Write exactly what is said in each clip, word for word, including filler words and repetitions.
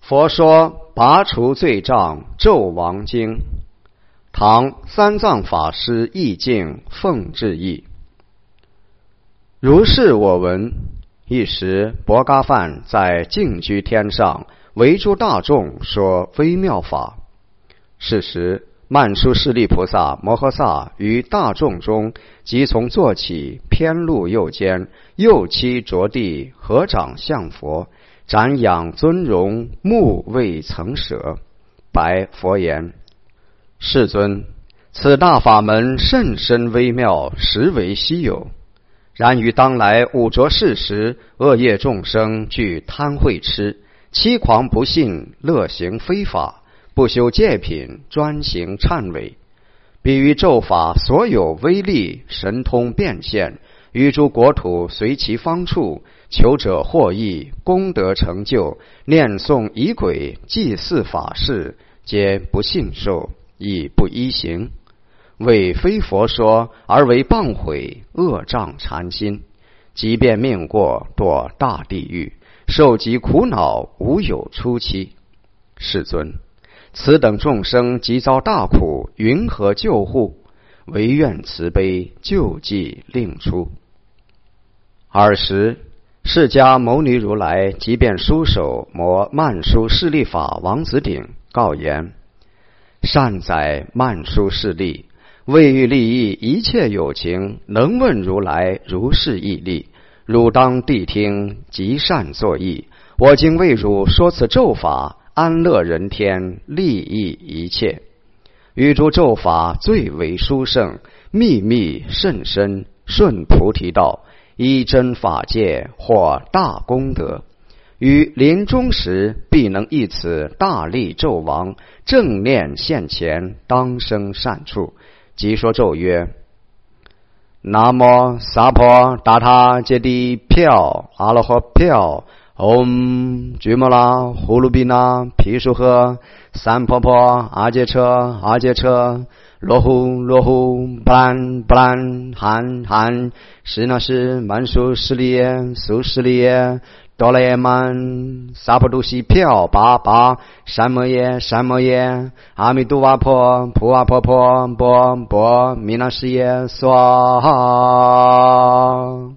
佛说拔除罪障纣王经，唐三藏法师译境奉制译。如是我闻，一时伯伽梵在净居天上为诸大众说微妙法。是时曼殊室利菩萨摩诃萨于大众中即从坐起，偏露右肩，右膝着地，合掌向佛，瞻仰尊容，目未曾舍，白佛言：世尊，此大法门甚深微妙，实为稀有。然于当来五浊世时，恶业众生具贪恚痴，欺狂不信，乐行非法，不修戒品，专行忏悔。彼于咒法所有威力，神通变现，于诸国土随其方处，求者获益，功德成就，念诵仪轨，祭祀法事，皆不信受，亦不依行，为非佛说，而为谤毁，恶障缠心，即便命过，堕大地狱，受极苦恼，无有出期。世尊，此等众生即遭大苦，云何救护？唯愿慈悲，救济令出。尔时释迦牟尼如来即便书手摩曼殊室利法王子顶，告言：善哉曼殊室利，为欲利益一切有情，能问如来如是义利，汝当谛听，极善作意。我今为汝说此咒法，安乐人天，利益一切。于诸咒法最为殊胜，秘密甚深，顺菩提道，依真法界，获大功德。于临终时，必能忆此大力咒王，正念现前，当生善处。即说咒曰：南无萨婆达他揭谛飘阿罗诃飘唵居摩拉呼噜比那毗输诃三婆婆阿揭车阿揭车罗呼罗呼布兰布兰含含是那是曼殊室利耶苏室利耶哆啦 A 曼萨婆杜西飘巴巴三摩耶三摩耶阿弥陀瓦婆普瓦婆婆波波弥那师耶娑哈。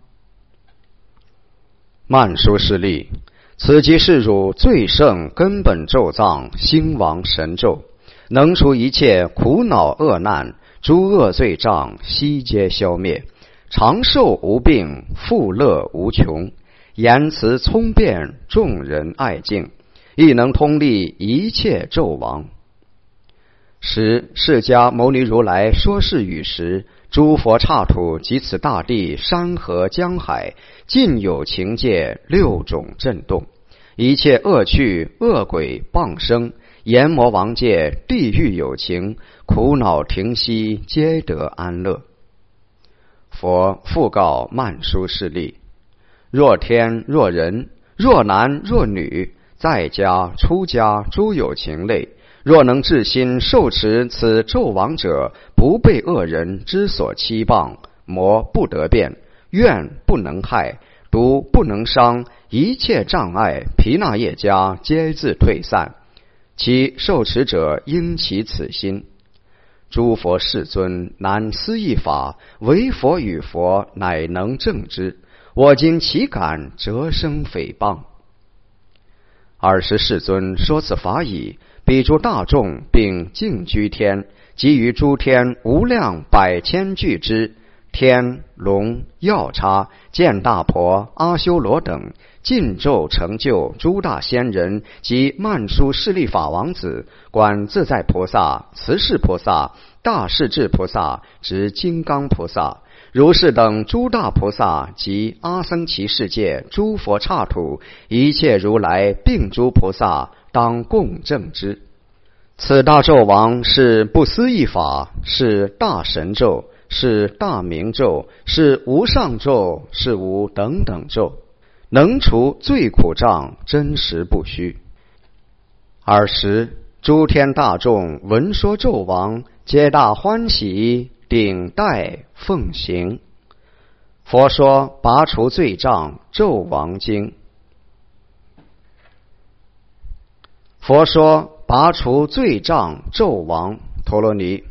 曼殊室利，此即是汝最胜根本咒藏兴王神咒，能除一切苦恼恶难，诸恶罪障悉皆消灭，长寿无病，富乐无穷，言辞聪辩，众人爱敬，亦能通利一切咒王。时释迦牟尼如来说是语时，诸佛刹土及此大地山河江海，尽有情界六种震动，一切恶趣恶鬼谤生，阎魔王界地狱有情，苦恼停息，皆得安乐。佛复告曼殊室利：若天若人，若男若女，在家出家诸有情类，若能至心受持此咒王者，不被恶人之所欺谤，魔不得变，怨不能害，毒不能伤，一切障碍毗那业家皆自退散。其受持者应起此心。诸佛世尊难思议法，唯佛与佛乃能证之。我今岂敢折生诽谤？尔时世尊说此法已，彼诸大众并净居天，及于诸天无量百千俱之，天龙药叉见大婆阿修罗等，尽咒成就诸大仙人及曼殊室利法王子，观自在菩萨、慈氏菩萨、大势至菩萨、执金刚菩萨，如是等诸大菩萨及阿僧祇世界诸佛刹土，一切如来并诸菩萨，当共证之。此大咒王是不思议法，是大神咒，是大明咒，是无上咒，是无等等咒，能除罪苦障，真实不虚。尔时诸天大众闻说咒王，皆大欢喜，顶戴奉行。佛说拔除罪障咒王经。 佛说拔除罪障纣王陀罗尼。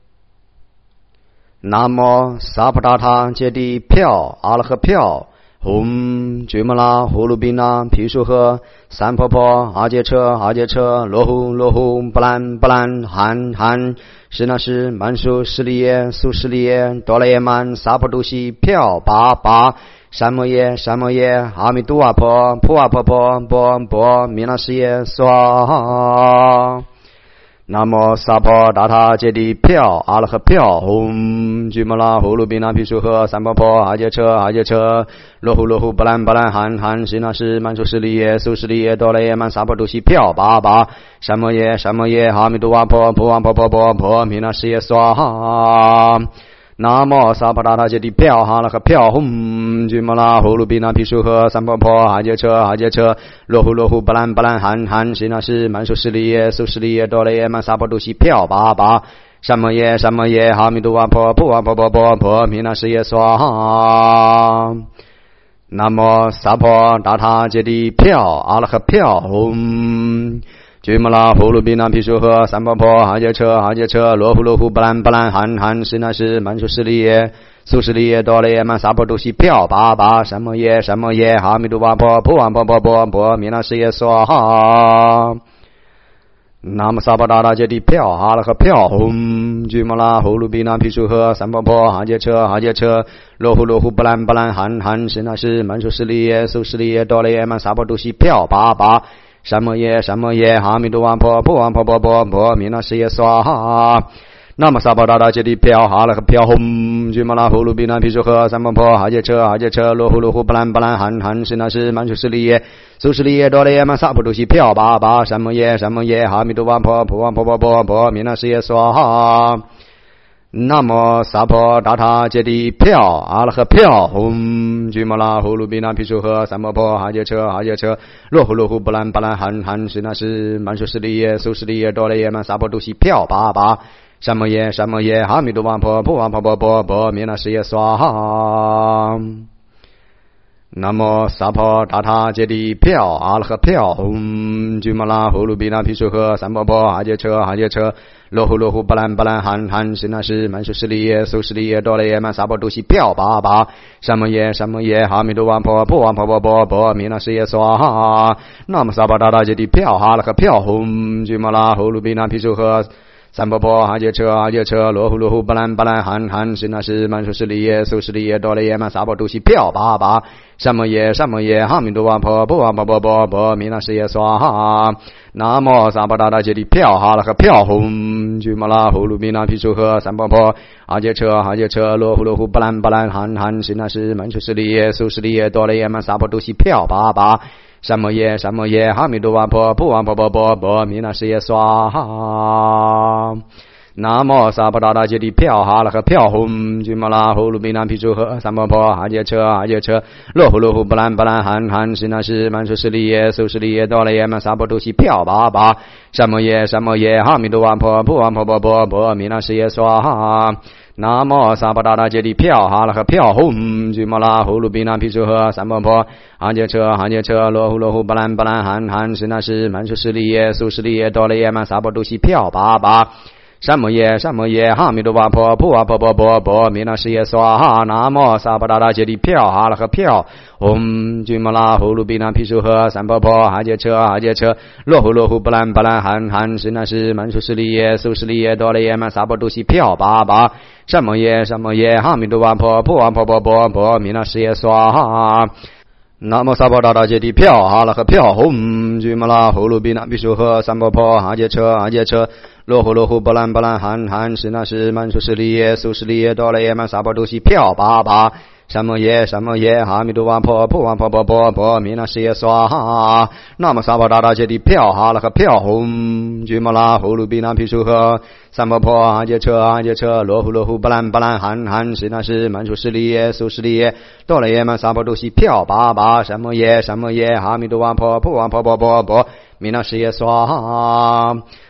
南无萨婆达他揭谛飘阿拉诃飘吽俱摩拉呼噜宾那毗输诃三婆婆阿杰车阿杰车罗呼罗呼布兰布兰含含是那是曼殊室利耶苏室利耶多罗耶曼萨婆杜西飘巴巴三摩耶三摩耶阿弥陀婆普阿婆婆波波弥那师耶娑哈。南无萨婆达他揭谛飘阿拉诃飘吽俱摩拉呼噜宾那毗输诃三婆婆阿杰车阿杰车罗呼罗呼布兰布兰含含是那是曼殊室利耶苏室利耶多罗耶曼萨婆杜西飘巴巴三摩耶三摩耶阿弥陀婆普阿婆婆波波弥那师耶娑哈。南无萨婆达他揭谛飘阿拉诃飘吽俱摩拉呼噜宾那毗输诃三婆婆阿杰车阿杰车罗呼罗呼布兰布兰含含是那是曼殊室利耶苏室利耶多罗耶曼萨婆杜西飘巴巴三摩耶三摩耶阿弥陀婆普阿婆婆波波弥那师耶娑哈。南无萨婆达他揭谛飘阿拉诃飘吽俱摩拉呼噜宾那毗输诃三婆婆阿杰车阿杰车罗呼罗呼布兰布兰含含是那是曼殊室利耶苏室利耶多罗耶曼萨婆杜西飘巴巴三摩耶三摩耶阿弥陀婆普阿婆婆波波弥那师耶娑哈。南无萨婆达他揭谛飘阿拉诃飘吽俱摩拉呼噜宾那毗输诃三婆婆阿杰车阿杰车罗呼罗呼布兰布兰含含是那是曼殊室利耶苏室利耶多罗耶曼萨婆杜西飘巴巴三摩耶三摩耶阿弥陀婆普阿婆婆波波弥那师耶娑哈。南无萨婆达他揭谛飘阿拉诃飘吽俱摩拉呼噜宾那毗输诃三婆婆阿杰车阿杰车罗呼罗呼布兰布兰含含是那是曼殊室利耶苏室利耶多罗耶曼萨婆杜西飘巴巴三摩耶三摩耶阿弥陀婆普阿婆婆波波弥那师耶娑哈。南无萨婆达他揭谛飘阿拉诃飘吽俱摩拉呼噜宾那毗输诃三婆婆阿杰车阿杰车罗呼罗呼布兰布兰含含是那是曼殊室利耶苏室利耶多罗耶曼萨婆杜西飘巴巴三摩耶三摩耶阿弥陀婆普阿婆婆波波弥那师耶娑哈。南无萨婆达他揭谛飘阿拉诃飘吽俱摩拉呼噜宾那毗输诃三婆婆阿杰车阿杰车罗呼罗呼布兰布兰含含是那是曼殊室利耶苏室利耶多罗耶曼萨婆杜西飘巴巴三摩耶三摩耶阿弥陀婆普阿婆婆波波弥那师耶娑哈。南无萨婆达他揭谛飘阿拉诃飘吽俱摩拉呼噜宾那毗输诃三婆婆阿杰车阿杰车罗呼罗呼布兰布兰含含是那是曼殊室利耶苏室利耶多罗耶曼萨婆杜西飘巴巴三摩耶三摩耶阿弥陀婆普阿婆婆波波弥那师耶娑哈。南无萨婆达他揭谛飘阿拉诃飘吽俱摩拉呼噜宾那毗输诃三婆婆阿杰车阿杰车罗呼罗呼布兰布兰含含是那是曼殊室利耶苏室利耶多罗耶曼萨婆杜西飘巴巴三摩耶三摩耶阿弥陀婆普阿婆婆波波弥那师耶娑哈。南无萨婆达他揭谛飘阿拉诃飘吽俱摩拉呼噜宾那毗输诃三婆婆阿杰车阿杰车罗呼罗呼布兰布兰含含是那是曼殊室利耶苏室利耶多罗耶曼萨婆杜西飘巴巴三摩耶三摩耶阿弥陀婆普阿婆婆波波弥那师耶娑哈。南无萨婆达他揭谛飘阿拉诃飘吽俱摩拉呼噜宾那毗输诃三婆婆阿杰车阿杰车罗呼罗呼布兰布兰含含是那是曼殊室利耶苏室利耶多罗耶曼萨婆杜西飘巴巴三摩耶三摩耶阿弥陀婆普阿婆婆波波弥那师耶娑哈。南无萨婆达他揭谛飘阿拉诃飘吽俱摩拉呼噜宾那毗输诃三婆婆阿杰车阿杰车罗呼罗呼布兰布兰含含是那是曼殊室利耶苏室利耶多罗耶曼萨婆杜西飘巴巴三摩耶三摩耶阿弥陀婆普阿婆婆波波弥那师耶娑哈。南无萨婆达他揭谛飘阿拉诃飘吽俱摩拉呼噜宾那毗输诃三婆婆阿杰车阿杰车罗呼罗呼布兰布兰含含是那是曼殊室利耶苏室利耶多罗耶曼萨婆杜西飘巴巴三摩耶三摩耶阿弥陀婆普阿婆婆波波弥那师耶娑哈。南无萨婆达他揭谛飘阿拉诃飘吽俱摩拉呼噜宾那毗输诃三婆婆阿杰车阿杰车罗呼罗呼布兰布兰含含是那是曼殊室利耶苏室利耶多罗耶曼萨婆杜西飘巴巴三摩耶三摩耶阿弥陀婆普阿婆婆波波弥那师耶娑哈。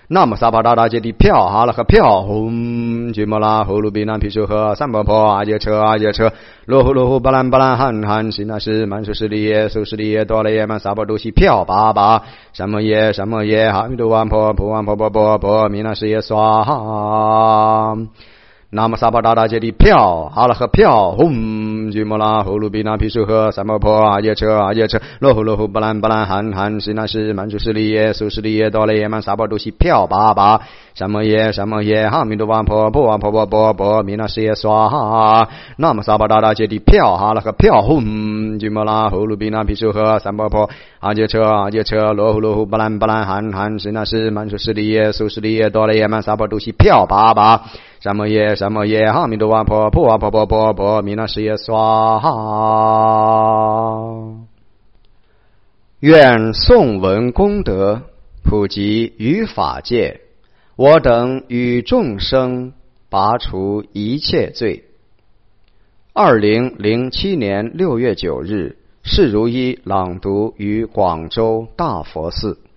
那么萨巴达达揭谛飘哈拉和飘吽俱摩拉呼噜比那毗舍诃三波婆阿揭车阿揭车罗呼罗呼巴兰巴兰汉汉悉那是满สุ是利耶苏是利耶多了耶曼萨巴都西飘巴巴什么耶什么耶哈弥多万婆婆万婆婆婆婆弥那是耶娑哈那么萨巴达达揭谛飘哈拉和飘吽俱摩拉呼噜比那毗舍诃三波婆阿揭车阿揭车罗呼罗呼巴兰巴兰汉汉悉那是满สุ是利耶苏是利耶多了耶曼萨巴都西飘巴巴什么耶什么耶哈弥多万婆婆万婆婆婆婆弥那是耶娑哈那么萨巴达达揭谛飘哈拉和飘吽俱摩拉呼噜比那毗舍诃三波婆阿揭车阿揭车罗呼罗呼巴兰巴兰汉汉悉那是满สุ是利耶苏是利耶多了耶曼萨巴都西飘巴巴什么耶什么耶哈弥多万婆婆万婆婆婆婆弥那是耶娑哈愿颂闻功德普及于法界我等与众生拔除一切罪。二零零七年六月九日，释如一朗读于广州大佛寺。